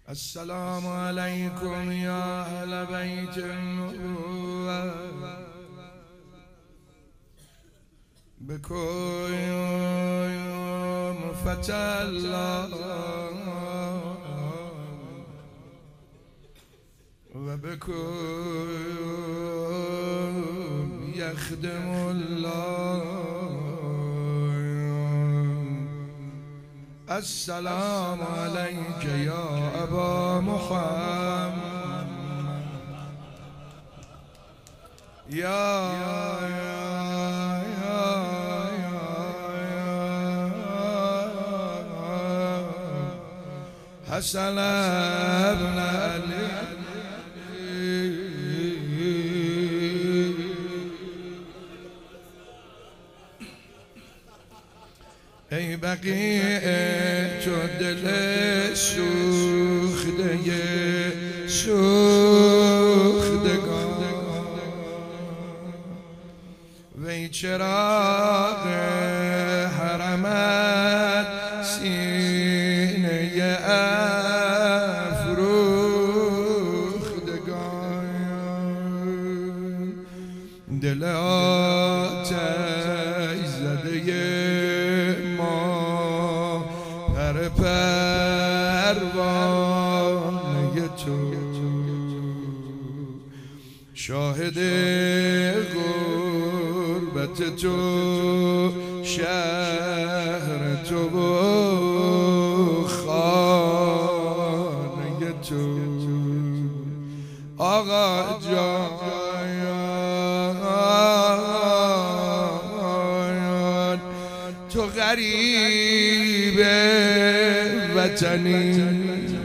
السلام عليكم يا أهل بيت النبوة بكم فتى الله وبكم يخدم الله. السلام عليك يا أبا محمد يا حسن ابن علي ای بقیه تو دل سوختگان وی چراغ حرمت سینه افروختگان دل آتش زده پروانه تو شاهد غربت تو شهر تو و خانه تو آقا جان تو غریب وطنی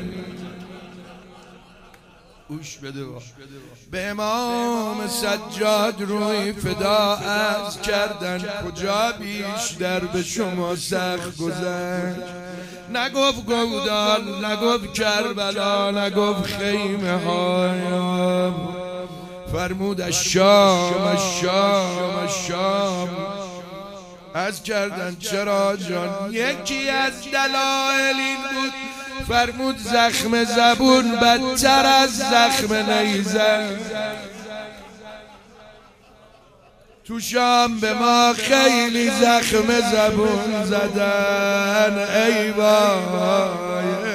گوش بده به امام سجاد روی فدا عرض کردن کجا بیشتر به شما سخت گذشت نگفت گودال نگفت کربلا نگفت خیمه هایم فرمود الشام از کردن چرا جان یکی از دلایل این بود فرمود زخم زبون بدتر از زخم نیزه تو شام به ما خیلی زخم زبون زدن ای وای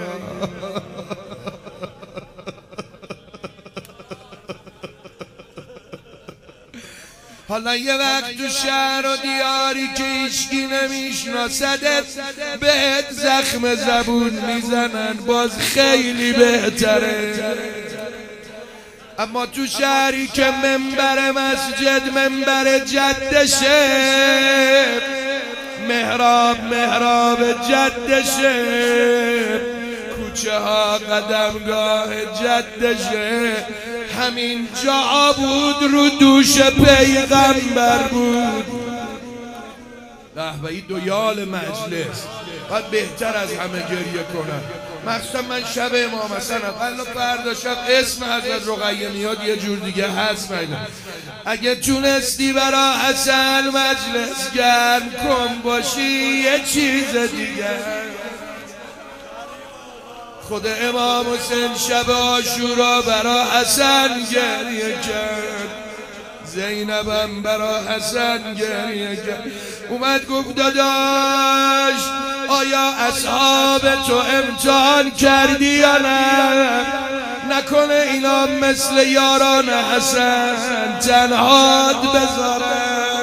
حالا یه وقت تو شهر و دیاری که هیچکی نمیشناسدت بهت زخم زبون میزنن باز خیلی بهتره اما تو شهری که منبر مسجد منبر جدشه محراب جدشه کوچه ها قدمگاه جدشه همین جا بود رو دوش پیغمبر بود قهوه‌ای دویال مجلس باید بهتر از همه گریه کنن مخصوصا من شب امام حسن قبل فردا شب اسم حضرت رقیه میاد یه جور دیگه هست میدن اگه تونستی برا حسن مجلس گرم کن باشی یه چیز دیگه خود امام حسین شب عاشورا برا حسن گریه کرد زینبم برا حسن گریه کرد اومد گفت داداش آیا اصحاب تو امتحان کردی یا نه نکنه اینا مثل یاران حسن تنهاد بذارن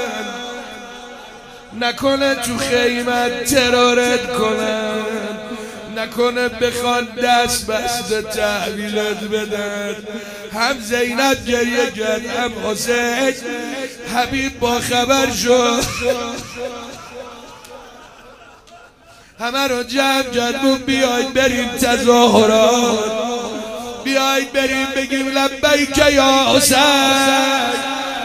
نکنه تو خیمت ترورت کنن نکنه بخوان دست بسته تحویلت بدن هم زینب گریه کرد هم حسین حبیب با خبر شد همه رو جمع کرد بود بیاید بریم تظاهرات بیاید بریم بگیم لبیک یا حسین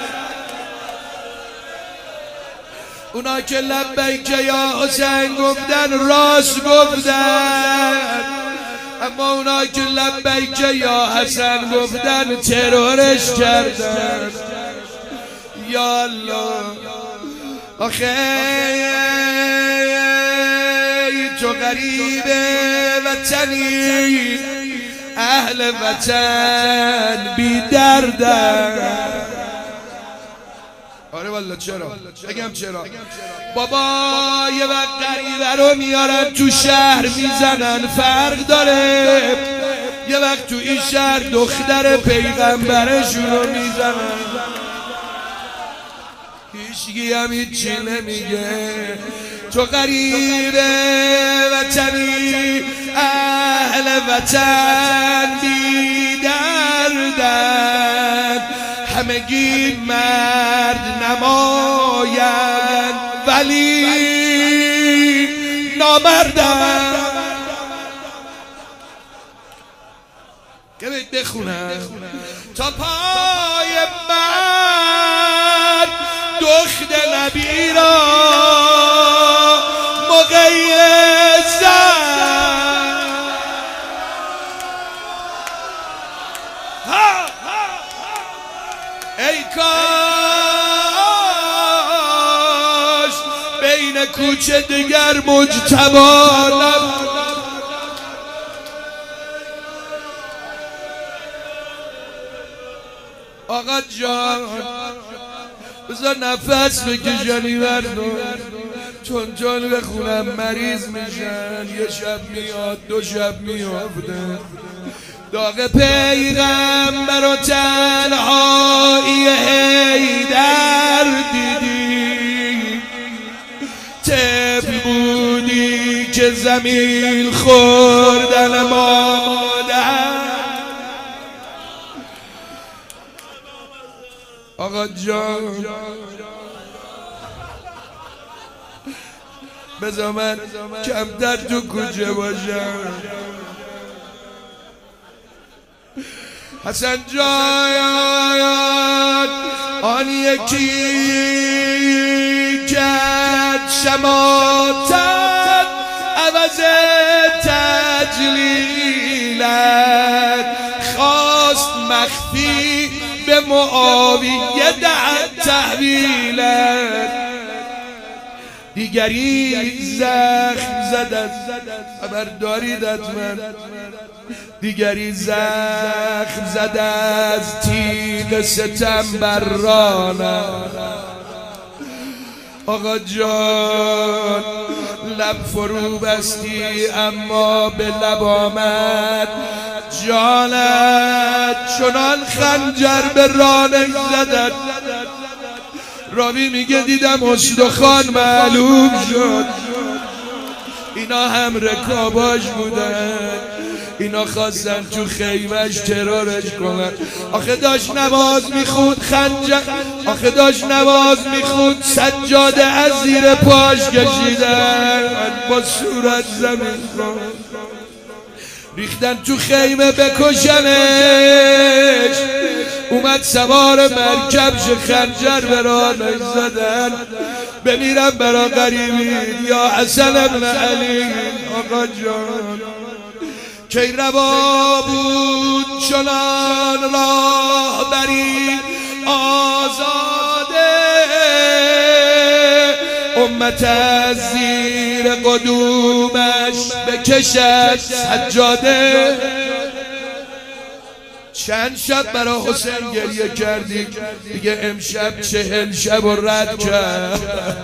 اونا که لبیک یا حسین گفتن راست گفتن اما اونا که لبیک یا حسن گفتن ترورش کردن یا الله آخه تو غریب وطنی، اهل وطن بی دردن. آره والا چرا؟ بگم چرا؟ بابا یه وقت غریبه رو میارن تو شهر میزنن، فرق داره. یه وقت تو این شهر دختر پیغمبرشون رو میزنن، هیچکی هم هیچی نمیگه. تو غریب وطنی، اهل وطن بی دردن. همگی مرد نماین ولی نامردن. که بخونم تا پای مرد دخت نبی را مقیزن. ای کاش بین کوچه دیگر مجتبا. آقا جان بذار نفس بکشنی مردم، چون جان بخونم مریض میشن. یه شب میاد دو شب میافته، داغ پیغمبر و تنهایی حیدر دیدی. طفل بودی که زمین خوردن مادر. آقا جان بذار من کمتر تو کوچه باشم. حسن جان آن یکی کرد شماتت عوض تجلیلت، خواست مخفی به معاویه دهد تحویلت. دیگری زخم زدد، خبر دارید حتما، دیگری زخم زده از تیغ ستم بر رانم. آقا جان لب فرو بستی اما به لب آمد جانت، چنان خنجر به رانش زدد. راوی میگه دیدم استخوان معلوم شد. اینا هم رکاباش بودن، اینا خواستن تو خیمش ترورش کنن. آخه داشت نماز میخوند خنجر، آخه داشت نماز میخوند سجاده از زیر پاش کشیدن، با صورت زمین کن ریختن تو خیمه بکشنش. اومد سوار مرکب شه خنجر به رانش زدن. بمیرم برا غریبی یا حسن ابن علی. آقا جان کی روا بود چنان راه بری آزاده، امت از زیر قدومش بکشد سجاده. چند شب برا حسین گریه کردی، دیگه امشب 40 شب و رد کرد.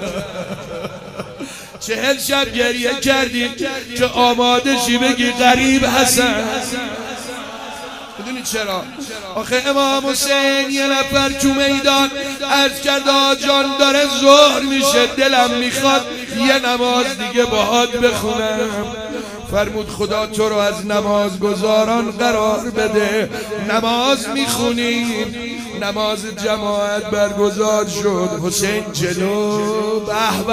40 شب گریه کردی که آماده شی بگی غریب حسن. میدونی چرا؟ آخه امام حسین یه نفر تو میدان عرض کرد آجان داره ظهر میشه، دلم میخواد یه نماز دیگه باهات بخونم. فرمود خدا تو رو از نمازگزاران قرار بده. نماز میخونیم، نماز جماعت برگزار شد. حسین جلو به به،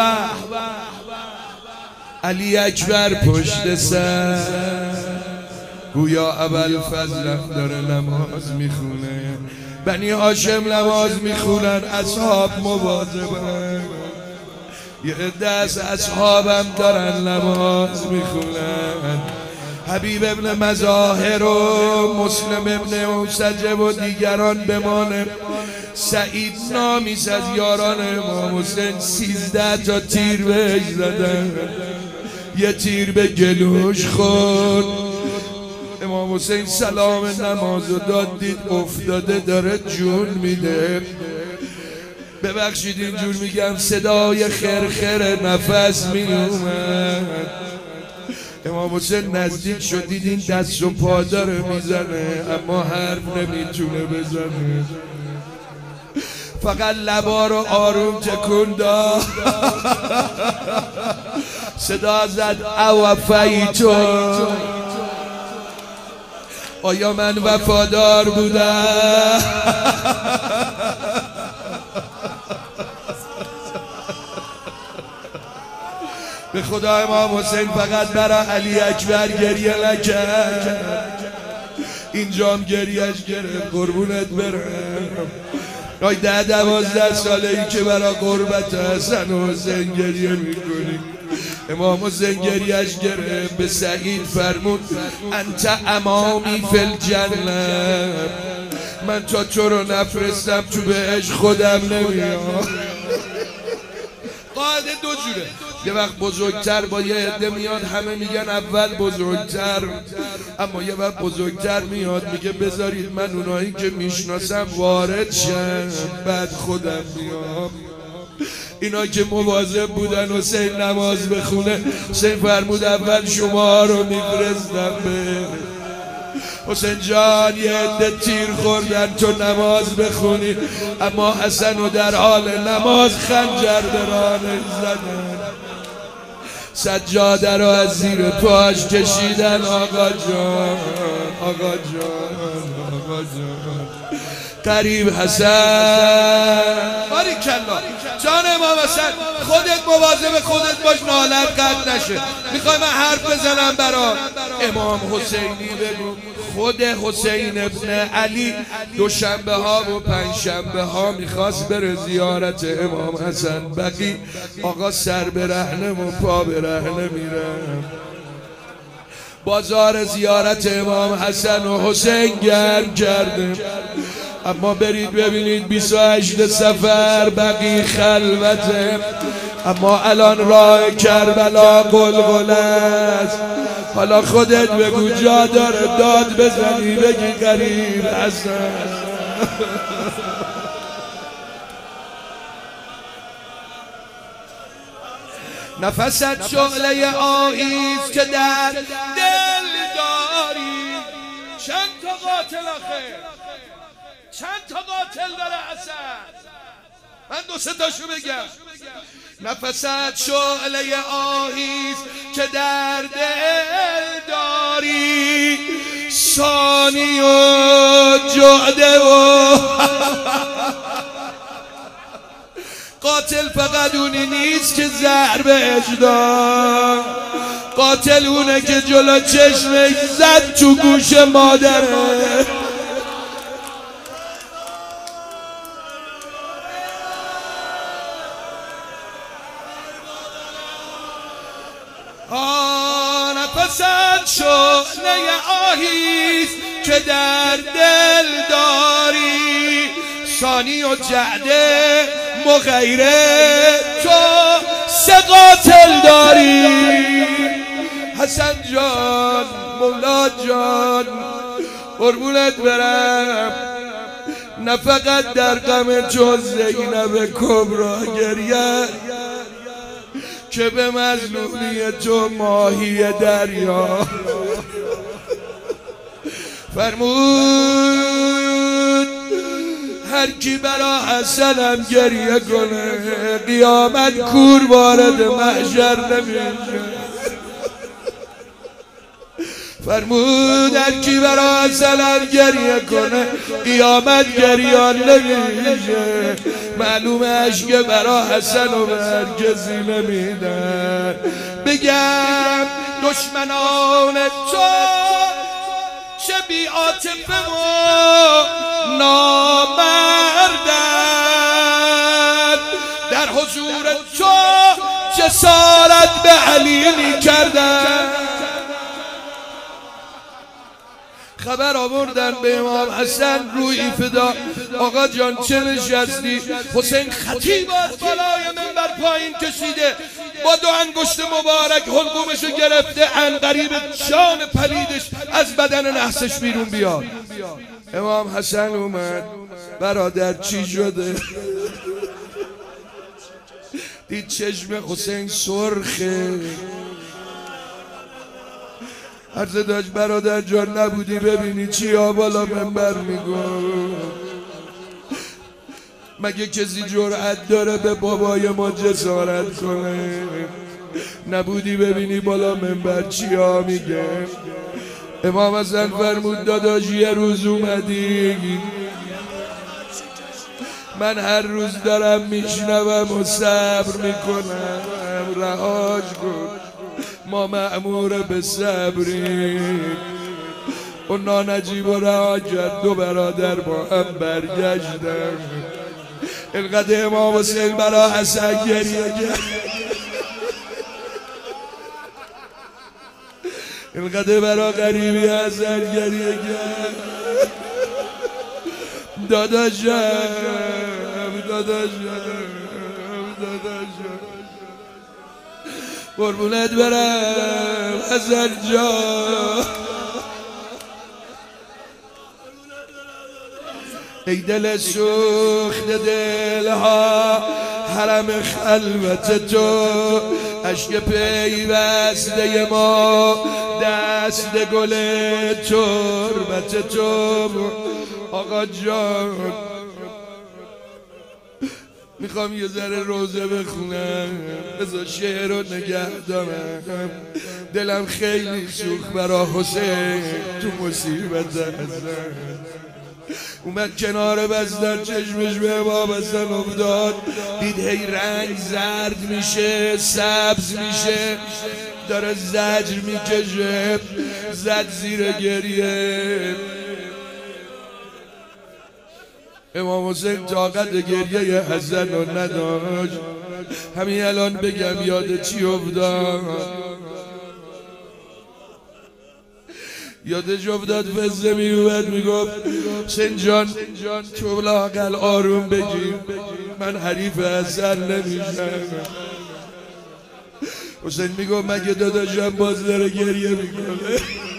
علی اکبر پشت سر، گویا ابوالفضل داره نماز میخونه. بنی هاشم نماز میخونن، اصحاب مواظبن. یه عده از اصحابم دارن نماز میخونن. حبیب ابن مظاهر و مسلم ابن اوسجه و دیگران بمانه. سعید نامیس از یاران امام حسین 13 تا تیر بهش زدن. یه تیر به گلوش خورد. امام حسین سلام نمازو داد، دید افتاده داره جون میده. ببخشید اینجور میگم، صدای خرخر نفس میومد. امام حسین نزدیک شد، دید این دست و پا داره میزنه اما حرف نمیتونه بزنه، فقط لبا رو آروم تکون داد. صدا زد اوفیتو، آیا من وفادار بودم؟ به خدا امام حسین فقط برای علی اکبر گریه نکرد، اینجام گریهش گرفت. قربونت برم. آی 10-12 ساله ای که برای قربت حسن و حسین گریه میکنی. امام حسین گریهش گرفت، به سعید فرمود انت امامی فی الجنه، من تا تو رو نفرستم تو بهش خودم نمیام. قاعده دو جوره، یه وقت بزرگتر با یه عده میاد همه میگن اول بزرگتر، اما یه وقت بزرگتر میاد میگه بذارید من اونایی که میشناسم وارد شن بعد خودم میام. اینا که مواظب بودن حسین نماز بخونه، حسین فرمود اول شما رو میفرستم به حسین جان. یه عده تیر خوردن تو نماز بخونی، اما حسن رو در حال نماز خنجر به رانش زدن، سجاده رو از زیر پاش کشیدن. آقا جان آقا جان آقا جان قریب حسن باریکلا جان امام حسن، خودت مواظب خودت باش نالت قطع نشه. میخوای من حرف بزنم برا امام حسینی بگو. خود حسین ابن علی دوشنبه ها و پنجشنبه ها میخواست بره زیارت امام حسن بقی. آقا سر به رهنه و پا به رهنه میرم. بازار زیارت امام حسن و حسین گرم کرده، اما برید ببینید 28 سفر بقی خلوته، اما الان راه کربلا قلقل است. حالا خودت بگو جا داره داد بزنی بگی قریب حسن. نفست شعله آهیست که در دل داری. چند تا قاتل آخه، چند تا قاتل داره حسن؟ من 2-3 تاشو بگم. نفست شعله آهیست که در دل داری، ثانی و جعده و قاتل فقط اونی نیست که زهر به اجدار، قاتل اونه که جلو چشمش زد تو گوش مادره. نفست شعله آهیست که در دل داری، ثانی و جعده مغیره تو 3 قاتل داری. حسن جان مولا جان قربونت برم، نه فقط در غم تو زینب کبرا گریه که به مظلومی تو ماهی دریا. فرمود هر کی برا حسنم گریه کنه قیامت کور وارد محشر نمیشه. فرمود هر کی برا حسنم گریه کنه قیامت گریان نمیشه. معلومه اشک برا حسن و بر کسی نمیدن. بگم دشمنان تو چه بی عاطفه و نامردن، در حضور تو جسارت به علی کردن. خبر آوردن به امام حسن روی فدا. آقا جان چه نشستی؟ حسین خطیب از بالای منبر پایین کشیده. با 2 انگشت مبارک حلقومشو گرفته، عنقریب جان پلیدش از بدن نحسش بیرون بیاد. امام حسن اومد، برادر چی شده؟ دید چشم حسین سرخه. عرض داشت برادر جان نبودی ببینی چیا بالا منبر میگو؟ مگه کسی جرأت داره به بابای ما جسارت کنه؟ نبودی ببینی بالا منبر چیا میگه؟ امام حسن فرمود داداش یه روز اومدی، من هر روز دارم میشنوم و صبر میکنم، رهاش کن، ما مأمور به صبریم. اونا نجیب و رها کرد، 2 برادر با هم برگشتن. اینقدر امام حسین برا حسن گریه کرد، اینقدر برا غریبی حسن گریه کرد. داداشم قربونت برم حسن جان. ای دل سوخت دلها حرم خلوت تو، عشق پیوسته ما دست گل تربت تو. آقا جان میخوام یه ذره روزه بخونم، بذار شعر رو نگه دارم. دلم خیلی سوخت برا حسین تو مصیبت حسن. اومد کنار بستر، چشمش به امام حسن افتاد، دید هی رنگ زرد میشه، سبز میشه، داره زجر میکشه، زد زیر گریه. امام حسین طاقت گریه حسن رو نداشت. همین الان بگم یاد چی افتاد؟ یادش افتاد فزه میومد میگفت حسین جان تو لااقل آروم بگیر، من حریف حسن نمیشم. حسین میگفت مگه داداشم باز داره گریه میکنه؟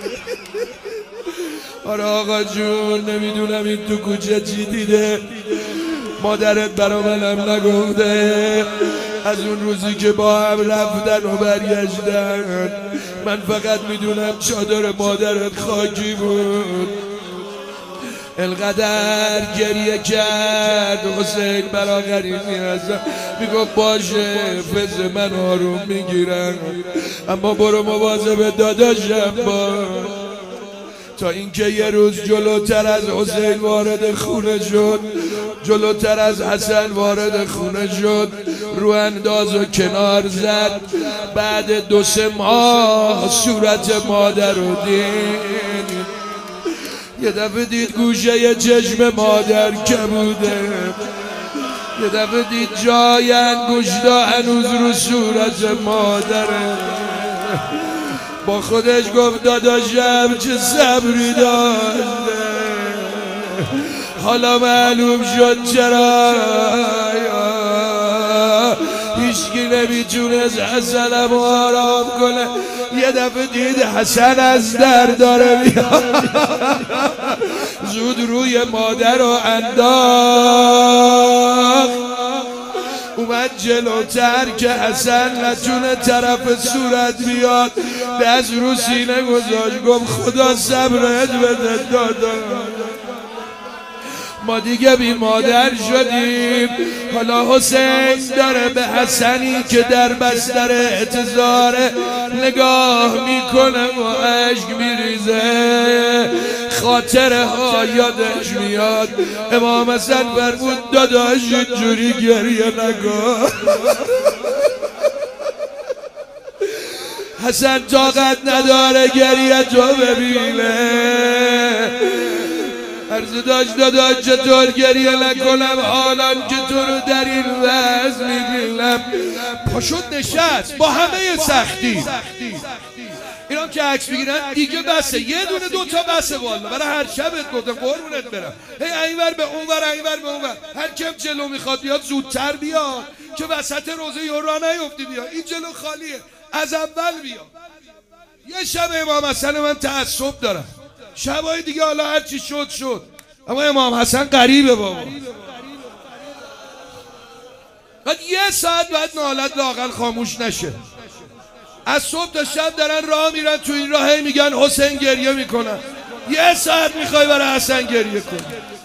آره آقا جون نمیدونم این تو کوچه چی دیده، مادرت برا منم نگفته. از اون روزی که با هم رفتن و برگشتن، من فقط میدونم چادر مادرت خاکی بود. انقدر گریه کرد حسین برا غریبی هستم. میگفت باشه فز من آروم میگیرم، اما برو مواظب داداشم باش. تا اینکه یه روز جلوتر از حسین وارد خونه شد، جلوتر از حسن وارد خونه شد، رو انداز و کنار زد. بعد 2-3 ماه صورت مادر رو دید. یه دفعه دید گوشه چشم مادر کبوده، یه دفعه دید جای انگشتا هنوز رو صورت مادره. با خودش گفت داداشم چه صبری داشته، حالا معلوم شد چرا هیچکی نمیتونست حسنم آرام کنه. یه دفعه دید حسن از در داره میاد، زود روی مادر رو انداخت، اومد جلوتر که حسن نتونه طرف صورت بیاد، دست رو سینه گذاشت، گفت خدا صبرت بده دادا، ما دیگه بی مادر شدیم. حالا حسین داره به حسنی که در بستر اعتذار نگاه میکنه و عشق میریزه، خاطره ها یادش میاد. امام حسن فرمود داداش اینجوری گریه نکن. حسن طاقت نداره گریه تو ببینه. عرض داشت داداش چطور گریه نکنم حالا که تو رو در این وضع میبینم. پاشد نشست با همه سختی. اینا که عکس بگیرن دیگه بسه، یه دونه 2 تا بسه والا. برای هر شبت گفتم قربونت برم، هی اینور به اونور اینور به اونور، هر کم جلو میخواد بیاد زودتر بیاد. که وسط روزه یورا نیفتی بیا، این جلو خالیه، از اول بیا. یه شب امام حسن من تعصب دارم، شبای دیگه حالا هرچی شد، اما امام حسن غریبه بابا. بعد یه ساعت بعد نالت لااقل خاموش نشه. از صبح تا شب دارن راه میرن تو این راه میگن حسین گریه میکنن. یه ساعت میخوای برای حسن گریه کنی؟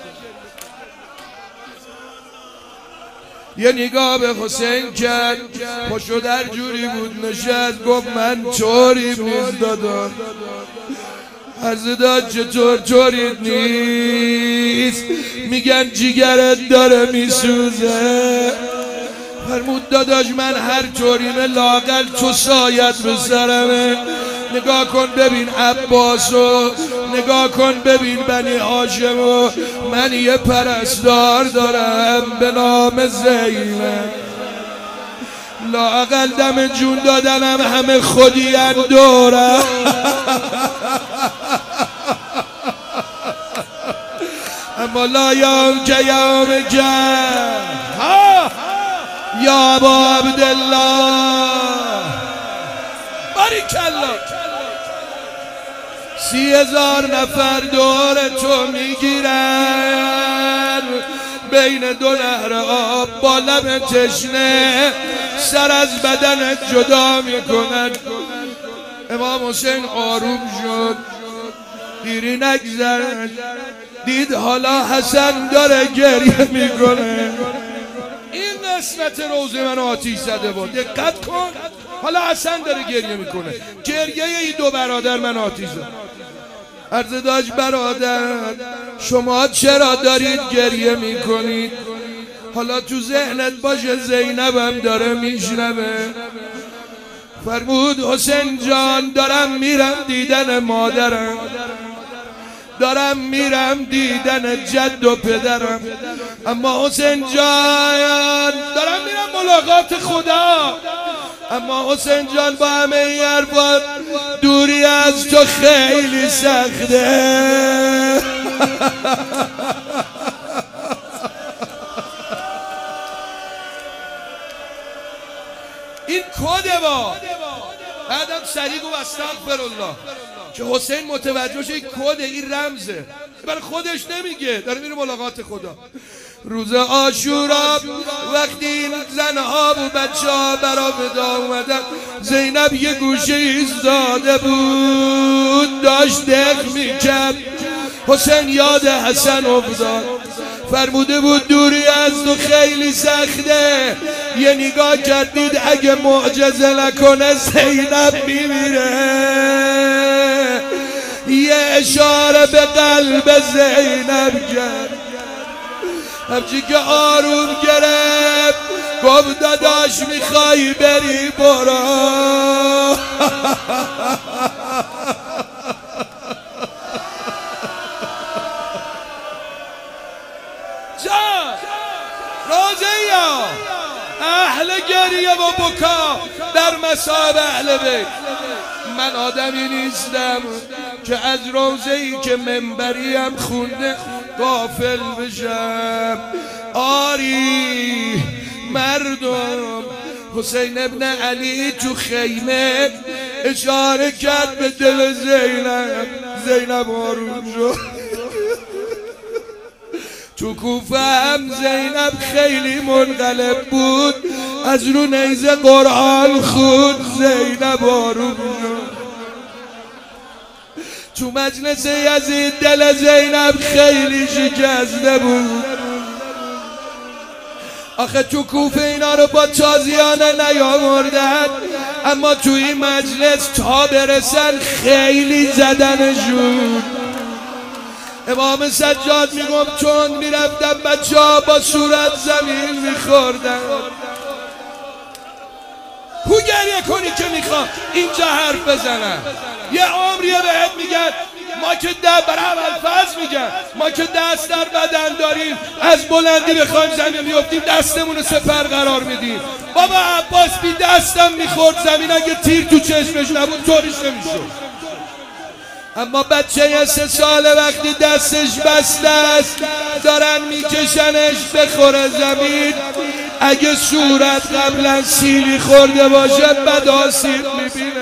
یه نگاه به حسین کرد، پشو در جوری بود نشست، گفت من طوری نیست دادم. عرض داد چطور طوری نیست؟ میگن جیگرت داره میسوزه. فرمود داداش من هر طوریم لااقل تو سایت رو سرمه. نگاه کن ببین عباسو، نگاه کن ببین بنی هاشمو. من یه پرستار دارم به نام زینب، لااقل دم جون دادنم همه خودی دورم. اما لا یوم که یوم یا ابا عبدالله باریکالله. 30,000 نفر دور تو میگیرن، بین دو نهر آب با لب تشنه سر از بدنت جدا میکنن. امام حسین آروم شد، دیری نگذشت، دید حالا حسن داره گریه میکنه. این قسمت روزه من آتیش زده بود، دقت کن. حالا حسن داره گریه میکنه، گریه این دو برادر من آتیش زد. عرض داشت برادر شما چرا دارید گریه میکنید؟ حالا تو ذهنت باشه زینبم داره میشنوه. فرمود حسین جان دارم میرم دیدن مادرم، دارم میرم دیدن جد و پدرم، اما حسین جان دارم میرم ملاقات خدا، اما حسین جان با همه این حرفات دوری از تو خیلی سخته. این کده با بعدم سریع گفت استغفرالله که حسین متوجه شه این کده، این رمزه، برای خودش نمیگه، داره میره ملاقات خدا. روز عاشورا وقتی این زنها و بچه ها برا ودا اومدن، زینب یه گوشه ایستاده بود داشت دق میکرد. حسین یاد حسن افتاد، فرموده بود دوری از تو خیلی سخته. یه نگاه کردید اگه معجزه نکنه زینب میمیره. یه اشاره به قلب زینب کرد، همچی که آروم گرفت گفت داداش میخوای بری برو. جان روزه یا اهل گریه و بکا در مصاب اهل بیت. من آدمی نیستم که از روزه‌ای که منبریم خونده غافل بشم. آری مردم، حسین ابن علی تو خیمه اشاره کرد به دل زینب. زینب آروم شد. تو کوفه هم زینب خیلی منقلب بود، از رو نیزه قرآن خود زینب آروم شد. تو مجلس یزید دل زینب خیلی شکسته بود. آخه تو کوفه اینا رو با تازیانه نیاوردن، اما تو این مجلس تا برسن خیلی زدنشون. امام سجاد میگم چون میرفتن بچه ها با صورت زمین میخوردن. کو گریه کنی که میخوام اینجا حرف بزنم؟ یه عمریه بهت میگن ما که برای اولفاز میگن ما که دست در بدن داریم، از بلندی بخوایم زمین بیفتیم دستمون رو سپر قرار میدیم. بابا عباس بی دستم میخورد زمین، اگه تیر تو چشمش نبود طوریش نمیشد. اما بچه 3 ساله وقتی دستش بسته است دارن میکشنش بخوره زمین، اگه صورت قبلا سیلی خورده باشد بد آسیب میبینه.